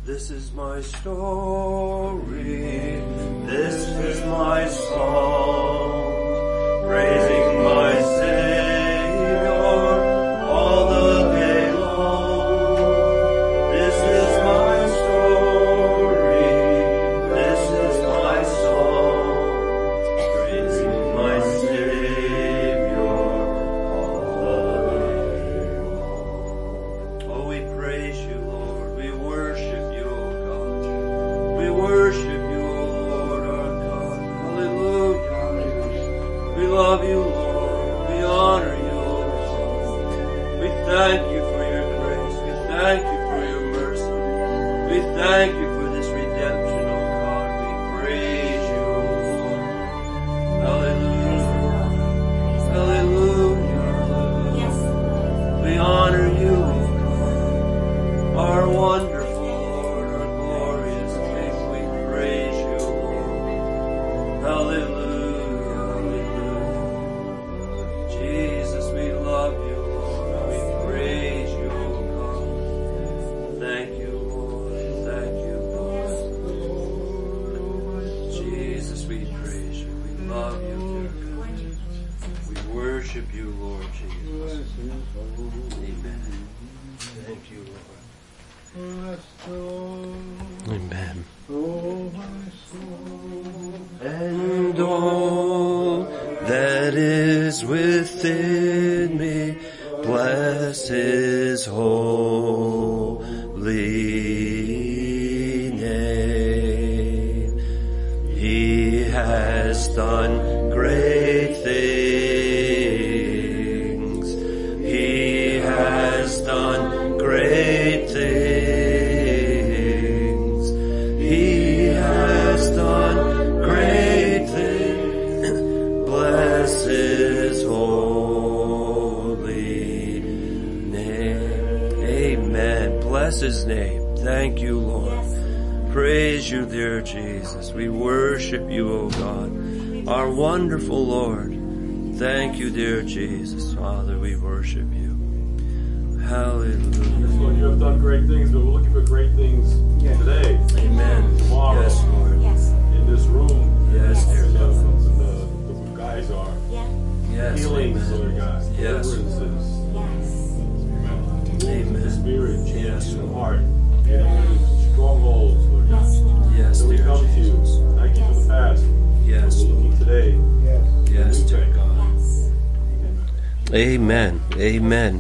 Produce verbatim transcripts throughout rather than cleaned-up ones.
This is my story, this is my song, praising my Savior all the day long. This is my story, this is my song, praising my Savior all the day long. Oh, we praise you, Lord. We worship you, O God. We worship you, O Lord our God. Hallelujah. We love you, Lord. We honor you, O God. We thank you for your grace. We thank you for your mercy. We thank you for this redemption, O God. We praise you, O Lord. Hallelujah. Hallelujah. Hallelujah. We honor you, O God. Our wonderful Lord, our glorious King. We praise you, Lord. Hallelujah. Hallelujah. Jesus, we love you, Lord. We praise you, O God. Thank you, Lord. Thank you, Lord. Jesus, we praise you. We love you, dear God. We worship you, Lord Jesus. Amen. Thank you, Lord. Amen. And all that is within me, bless his holy name. He has done great things. He has done great things. He has done great things. Bless his holy name. Amen. Bless his name. Thank you, Lord. Praise you, dear Jesus. We worship you, O God, our wonderful Lord. Thank you, dear Jesus. Father, we worship you. Hallelujah. Yes, Lord, you have done great things, but we're looking for great things today. Amen. Tomorrow. Yes, Lord. Yes. In this room. Yes, dear So, God. and the, the guys are Yeah. Yes, healings, amen. Lord God. Yes. Deliverances. Yes. Amen. The spirit, Yes, changing the Lord. heart. Getting rid of strongholds, Lord God. Yes, Lord. Yes, So we dear come to you. Jesus. Thank you for the past. Yes, We're looking Lord. today. Yes, dear God. Yes. Amen. Amen.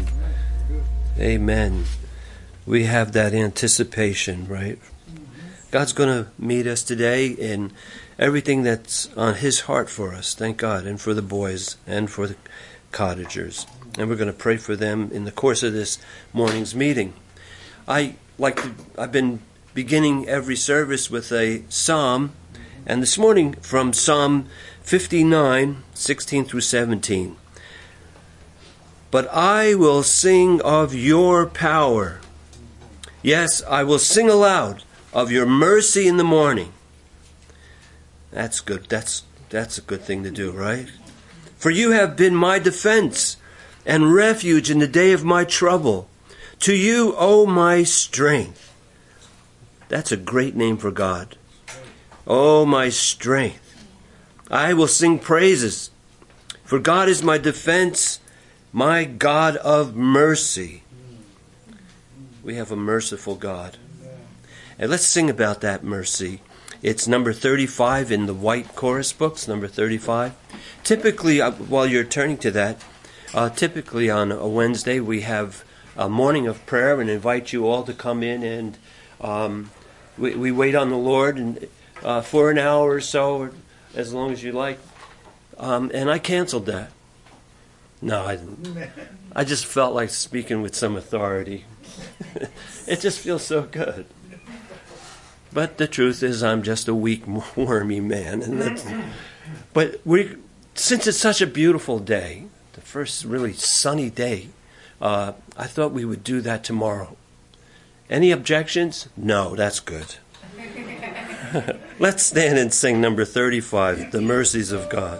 Amen. We have that anticipation, right? God's going to meet us today in everything that's on his heart for us. Thank God. And for the boys and for the cottagers. And we're going to pray for them in the course of this morning's meeting. I like to, I've been beginning every service with a psalm. And this morning from Psalm fifty-nine, sixteen through seventeen. But I will sing of your power. Yes, I will sing aloud of your mercy in the morning. That's good. That's that's a good thing to do, right? For you have been my defense and refuge in the day of my trouble. To you, O my strength. That's a great name for God. O my strength. I will sing praises. For God is my defense, my God of mercy. We have a merciful God. And let's sing about that mercy. It's number thirty-five in the white chorus books, number thirty-five. Typically, uh, while you're turning to that, uh, typically on a Wednesday we have a morning of prayer and invite you all to come in and um, we, we wait on the Lord and uh, for an hour or so, or as long as you like. Um, and I canceled that. No, I didn't. I just felt like speaking with some authority. It just feels so good. But the truth is, I'm just a weak, wormy man. And that's, but we, since it's such a beautiful day, the first really sunny day, uh, I thought we would do that tomorrow. Any objections? No, that's good. Let's stand and sing number thirty-five, The Mercies of God.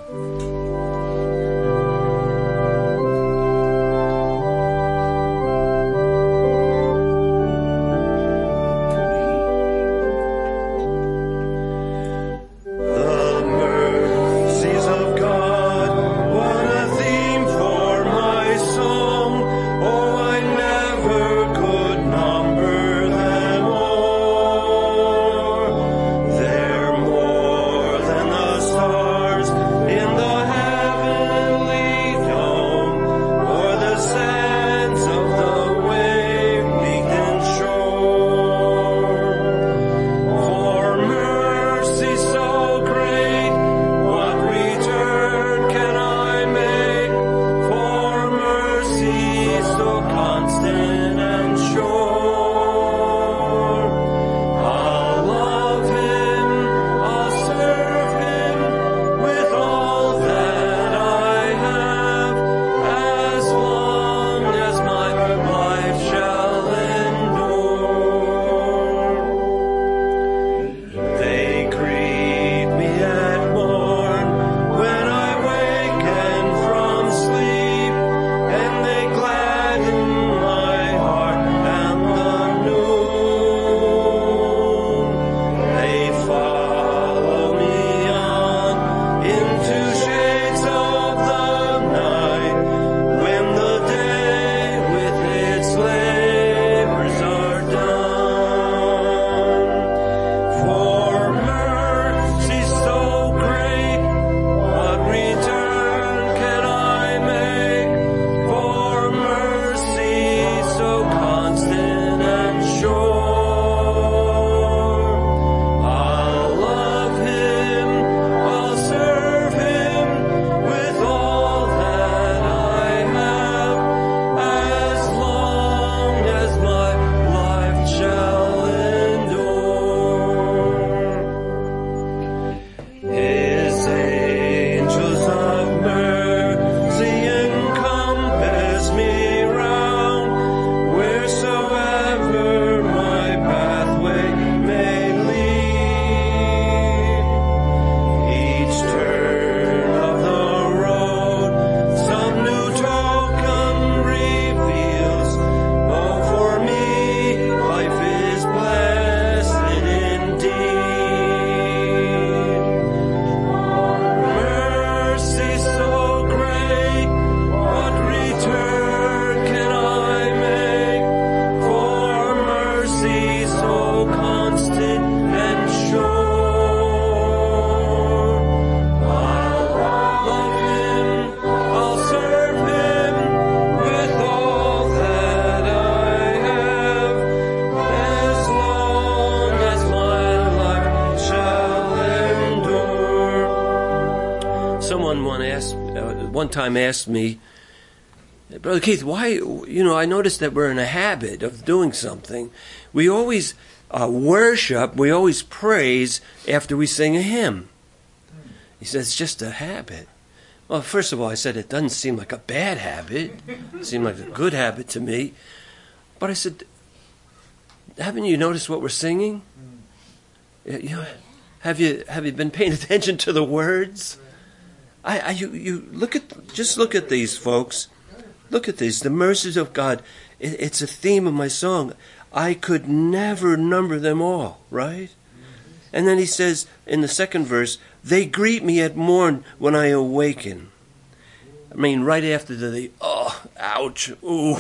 one time asked me, Brother Keith, why, you know, I noticed that we're in a habit of doing something. We always uh, worship, we always praise after we sing a hymn. He said, it's just a habit. Well, first of all, I said, it doesn't seem like a bad habit. It seemed like a good habit to me. But I said, haven't you noticed what we're singing? You know, have you have you been paying attention to the words? I, I you, you look at just look at these, folks. Look at these, the mercies of God. It, it's a theme of my song. I could never number them all, right? And then he says in the second verse, they greet me at morn when I awaken. I mean, right after the, the oh, ouch, ooh.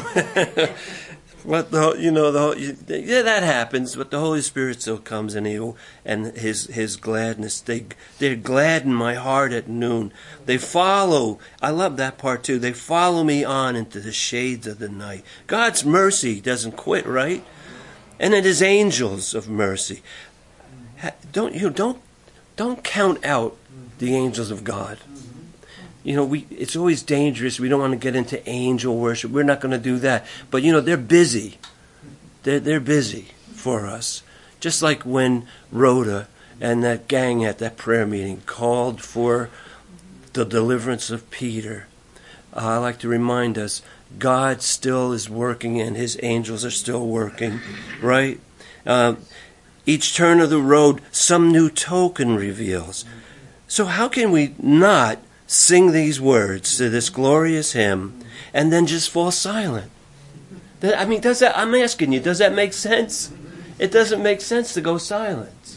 But the, you know, the yeah, that happens. But the Holy Spirit still comes, and he and his his gladness. They they gladden my heart at noon. They follow. I love that part too. They follow me on into the shades of the night. God's mercy doesn't quit, right? And it is angels of mercy. Don't you don't don't count out the angels of God. You know, we it's always dangerous. We don't want to get into angel worship. We're not going to do that. But, you know, they're busy. They're, they're busy for us. Just like when Rhoda and that gang at that prayer meeting called for the deliverance of Peter. Uh, I like to remind us, God still is working and his angels are still working, right? Uh, each turn of the road, some new token reveals. So how can we not sing these words to this glorious hymn and then just fall silent? I mean, does that, I'm asking you, does that make sense? It doesn't make sense to go silent.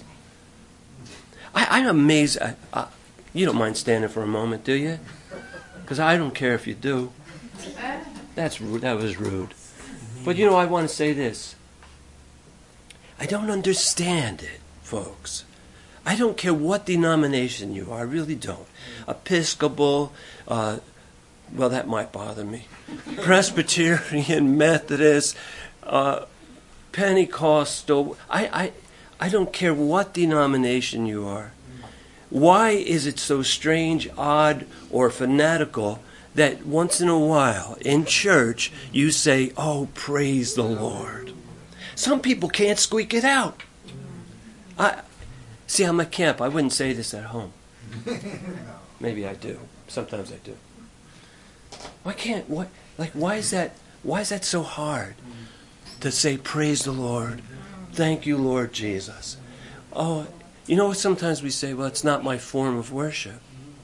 I, I'm amazed. I, I, you don't mind standing for a moment, do you? Because I don't care if you do. That's rude. That was rude. But you know, I want to say this. I don't understand it, folks. I don't care what denomination you are. I really don't. Episcopal, uh, well, that might bother me. Presbyterian, Methodist, uh, Pentecostal. I, I, I don't care what denomination you are. Why is it so strange, odd, or fanatical that once in a while in church you say, oh, praise the Lord? Some people can't squeak it out. I see, I'm at camp. I wouldn't say this at home. Maybe I do. Sometimes I do. Why can't, what, like, why is that, why is that so hard to say, praise the Lord? Thank you, Lord Jesus. Oh, you know what sometimes we say, well, it's not my form of worship.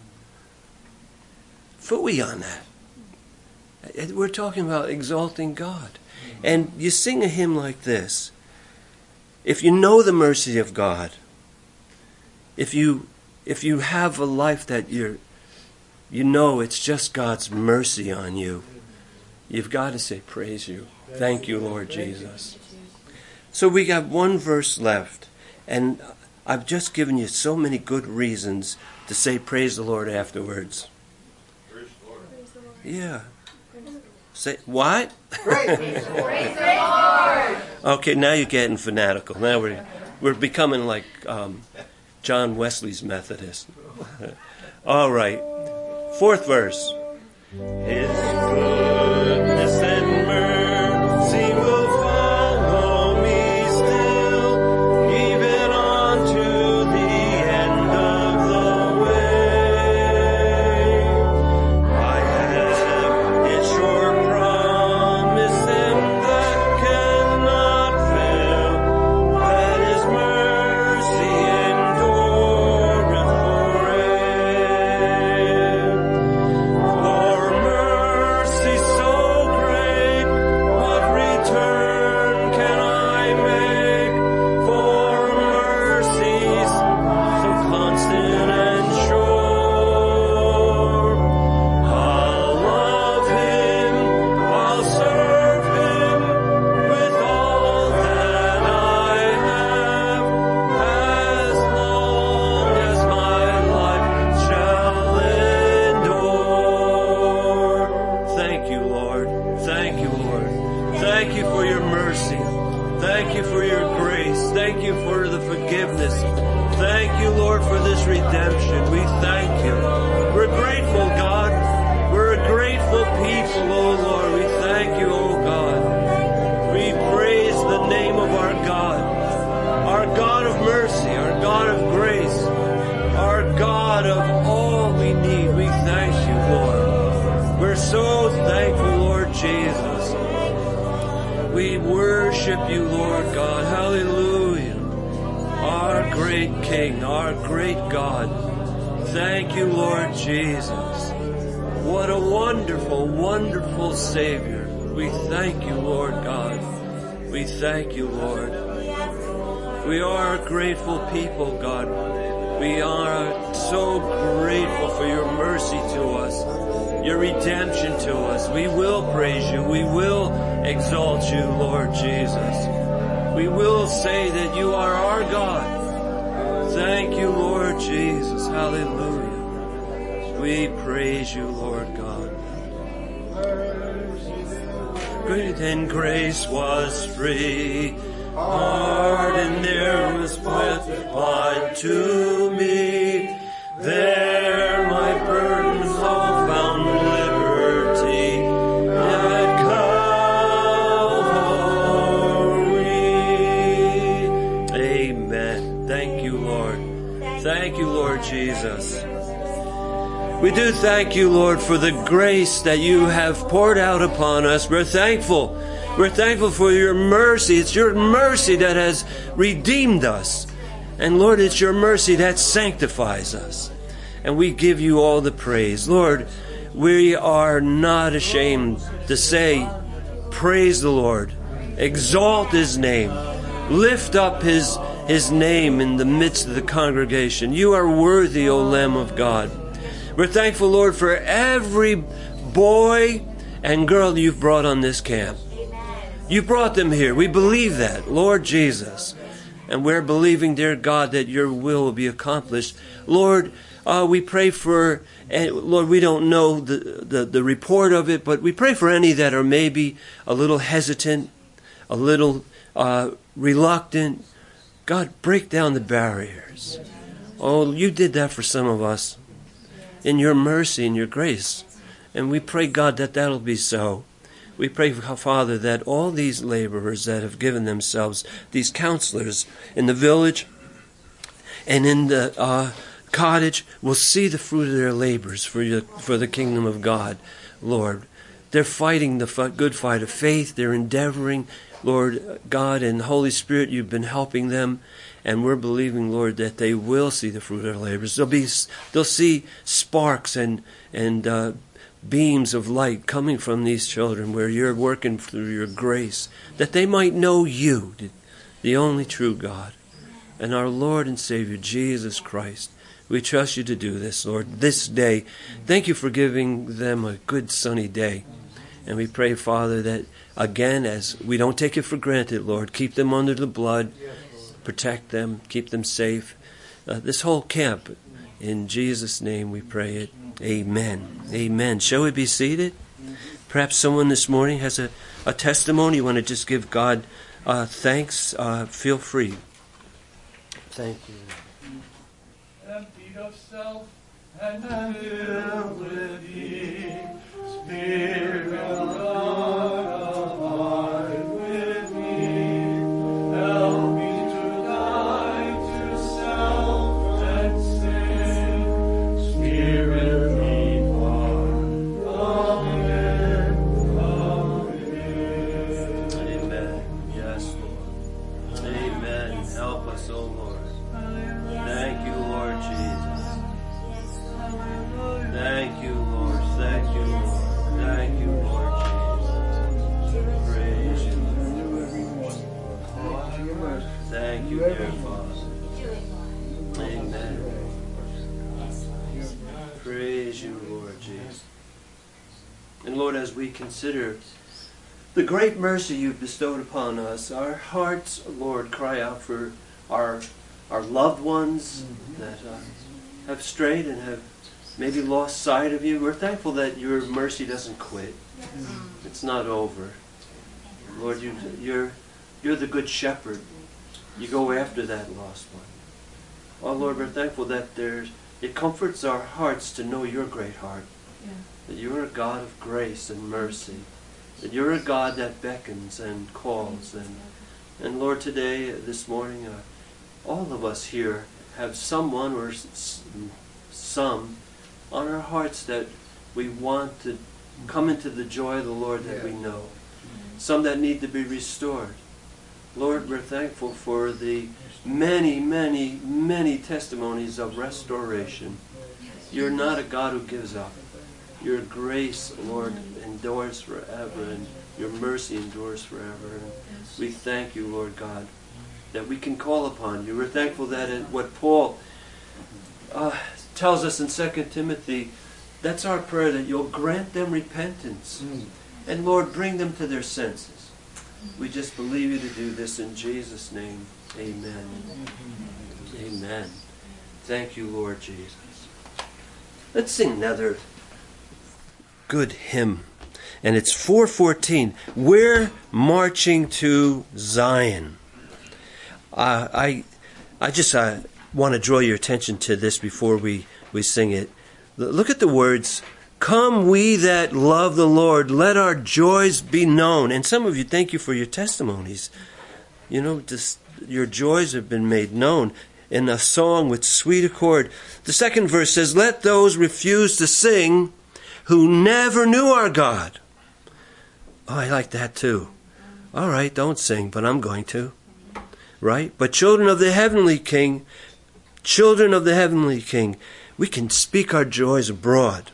Phooey on that. We're talking about exalting God. And you sing a hymn like this. If you know the mercy of God, if you if you have a life that you're you know it's just God's mercy on you, you've got to say, praise you. Thank you, Lord Jesus. So we got one verse left, and I've just given you so many good reasons to say praise the Lord afterwards. Praise the Lord. Yeah. Say what? Praise the Lord. Okay, now you're getting fanatical. Now we're we're becoming like um, John Wesley's Methodist. All right. Fourth verse. His goodness and mercy will follow me still, even unto the end of the way. I have his sure promise, and that cannot fail, that his mercy endureth forever. For mercy so great, what return can I make? For mercies so constant and sure, I'll love him, I'll serve him with all that I have, as long as my life shall endure. Thank you, Lord. Thank you, Lord. Thank you for your mercy. Thank you for your grace. Thank you for the forgiveness. Thank you, Lord, for this redemption. We thank you. We're grateful, God. grateful people, oh Lord. We thank you, oh God. We praise the name of our God. Our God of mercy, our God of grace, our God of all we need. We thank you, Lord. We're so thankful, Lord Jesus. We worship you, Lord God. Hallelujah. Our great King, our great God. Thank you, Lord Jesus. What a wonderful, wonderful Savior. We thank you, Lord God. We thank you, Lord. We are a grateful people, God. We are so grateful for your mercy to us, your redemption to us. We will praise you. We will exalt you, Lord Jesus. We will say that you are our God. Thank you, Lord Jesus. Hallelujah. We praise you, Lord God. Great and grace was free. Pardon there was applied to me. There my burdens all found liberty at Calvary. Amen. Thank you, Lord. Thank you, Lord Jesus. We do thank you, Lord, for the grace that you have poured out upon us. We're thankful. We're thankful for your mercy. It's your mercy that has redeemed us. And Lord, it's your mercy that sanctifies us. And we give you all the praise. Lord, we are not ashamed to say, praise the Lord. Exalt his name. Lift up his, his name in the midst of the congregation. You are worthy, O Lamb of God. We're thankful, Lord, for every boy and girl you've brought on this camp. You brought them here. We believe that, Lord Jesus. And we're believing, dear God, that your will will be accomplished. Lord, uh, we pray for, uh, Lord, we don't know the, the, the report of it, but we pray for any that are maybe a little hesitant, a little uh, reluctant. God, break down the barriers. Oh, you did that for some of us in your mercy and your grace. And we pray, God, that that'll be so. We pray, Father, that all these laborers that have given themselves, these counselors in the village and in the uh, cottage, will see the fruit of their labors for your, for the kingdom of God, Lord. They're fighting the good fight of faith. They're endeavoring, Lord God and Holy Spirit, you've been helping them. And we're believing, Lord, that they will see the fruit of their labors. They'll be, they'll see sparks and and uh, beams of light coming from these children where you're working through your grace, that they might know you, the only true God, and our Lord and Savior, Jesus Christ. We trust you to do this, Lord, this day. Thank you for giving them a good sunny day. And we pray, Father, that again, as we don't take it for granted, Lord, keep them under the blood, protect them, keep them safe. Uh, this whole camp, in Jesus' name we pray it. Amen. Amen. Shall we be seated? Perhaps someone this morning has a, a testimony. You want to just give God uh, thanks. Uh, feel free. Thank you. Emptied of self and filled with thee, Spirit of God, abide with me. Help me to die to self and sin. Spirit, lead on. Amen. Amen. Amen. Yes, Lord. Amen. Help us, O Lord. Thank you, Lord Jesus. Thank you, Lord. Thank you, Lord. Thank you, Lord Jesus. Praise you, Lord. Thank you, dear Father. Amen. Praise you, Lord Jesus. And Lord, as we consider the great mercy you've bestowed upon us, our hearts, Lord, cry out for our our loved ones that uh, have strayed and have maybe lost sight of you. We're thankful that your mercy doesn't quit. It's not over. Lord, you, you're, you're the good shepherd. You go after that lost one. Oh, Lord, we're thankful that there's, it comforts our hearts to know your great heart. that you're a God of grace and mercy, that you're a God that beckons and calls. And, and Lord, today, this morning, uh, all of us here have someone or s- some on our hearts that we want to come into the joy of the Lord that we know. Some that need to be restored. Lord, we're thankful for the many, many, many testimonies of restoration. You're not a God who gives up. Your grace, Lord, endures forever, and your mercy endures forever. And we thank you, Lord God, that we can call upon you. We're thankful that it, what Paul uh, tells us in Second Timothy, that's our prayer, that you'll grant them repentance. Mm. And Lord, bring them to their senses. We just believe you to do this in Jesus' name. Amen. Amen. Thank you, Lord Jesus. Let's sing another good hymn. And it's four fourteen. We're marching to Zion. Uh, I I just uh, want to draw your attention to this before we, we sing it. Look at the words. Come we that love the Lord, let our joys be known. And some of you, thank you for your testimonies. You know, this, your joys have been made known in a song with sweet accord. The second verse says, let those refuse to sing who never knew our God. Oh, I like that too. All right, don't sing, but I'm going to. Right? But children of the heavenly King, children of the heavenly King, we can speak our joys abroad.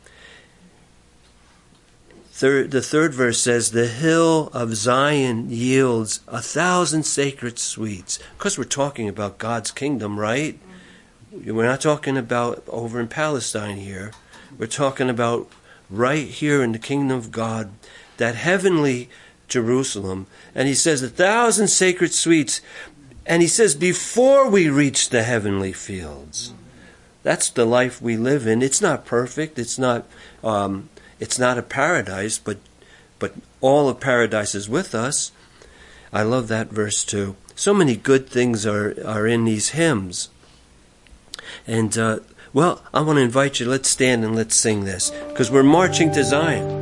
Third, the third verse says, the hill of Zion yields a thousand sacred sweets. Because we're talking about God's kingdom, right? We're not talking about over in Palestine here. We're talking about right here in the kingdom of God, that heavenly Jerusalem. And he says, a thousand sacred sweets. And he says, before we reach the heavenly fields. That's the life we live in. It's not perfect. It's not... Um, It's not a paradise, but but all of paradise is with us. I love that verse too. So many good things are, are in these hymns. And, uh, well, I want to invite you, let's stand and let's sing this, because we're marching to Zion.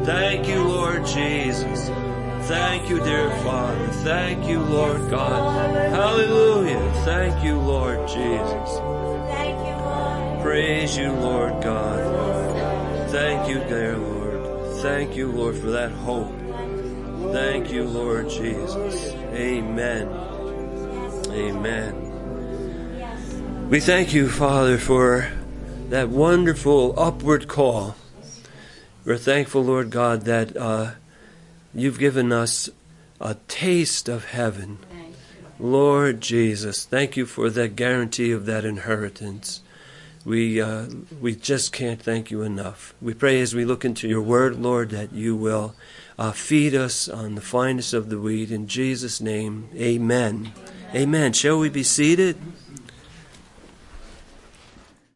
Thank you, Lord Jesus. Thank you, dear Father. Thank you, Lord God. Hallelujah. Thank you, Lord Jesus. Praise you, Lord God. Thank you, dear Lord. Thank you, Lord, for that hope. Thank you, Lord Jesus. Amen. Amen. We thank you, Father, for that wonderful upward call. We're thankful, Lord God, that uh, you've given us a taste of heaven. Lord Jesus, thank you for that guarantee of that inheritance. We uh, we just can't thank you enough. We pray as we look into your word, Lord, that you will uh, feed us on the finest of the wheat. In Jesus' name, amen. Amen. Shall we be seated?